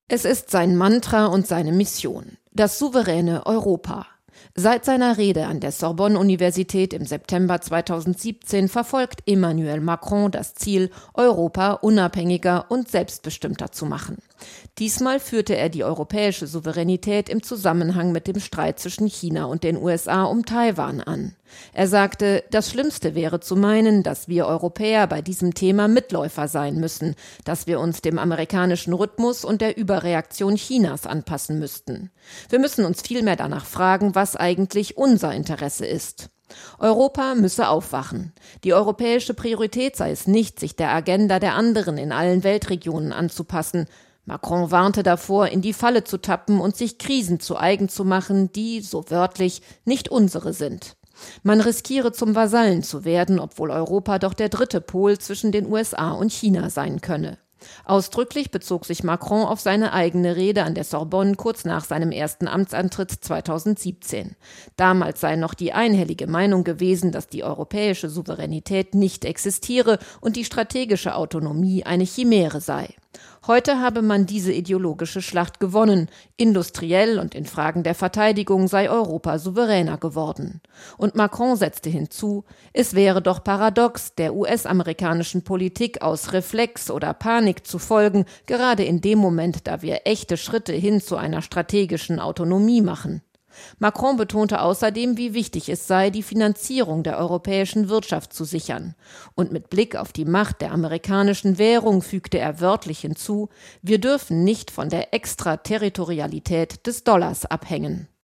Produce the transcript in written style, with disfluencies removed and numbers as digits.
Es ist sein Mantra und seine Mission, das souveräne Europa. Seit seiner Rede an der Sorbonne-Universität im September 2017 verfolgt Emmanuel Macron das Ziel, Europa unabhängiger und selbstbestimmter zu machen. Diesmal führte er die europäische Souveränität im Zusammenhang mit dem Streit zwischen China und den USA um Taiwan an. Er sagte, das Schlimmste wäre zu meinen, dass wir Europäer bei diesem Thema Mitläufer sein müssen, dass wir uns dem amerikanischen Rhythmus und der Überreaktion Chinas anpassen müssten. Wir müssen uns vielmehr danach fragen, was eigentlich unser Interesse ist. Europa müsse aufwachen. Die europäische Priorität sei es nicht, sich der Agenda der anderen in allen Weltregionen anzupassen. Macron warnte davor, in die Falle zu tappen und sich Krisen zu eigen zu machen, die, so wörtlich, nicht unsere sind. Man riskiere zum Vasallen zu werden, obwohl Europa doch der dritte Pol zwischen den USA und China sein könne. Ausdrücklich bezog sich Macron auf seine eigene Rede an der Sorbonne kurz nach seinem ersten Amtsantritt 2017. Damals sei noch die einhellige Meinung gewesen, dass die europäische Souveränität nicht existiere und die strategische Autonomie eine Chimäre sei. Heute habe man diese ideologische Schlacht gewonnen. Industriell und in Fragen der Verteidigung sei Europa souveräner geworden. Und Macron setzte hinzu, es wäre doch paradox, der US-amerikanischen Politik aus Reflex oder Panik zu folgen, gerade in dem Moment, da wir echte Schritte hin zu einer strategischen Autonomie machen. Macron betonte außerdem, wie wichtig es sei, die Finanzierung der europäischen Wirtschaft zu sichern. Und mit Blick auf die Macht der amerikanischen Währung fügte er wörtlich hinzu, wir dürfen nicht von der Extraterritorialität des Dollars abhängen.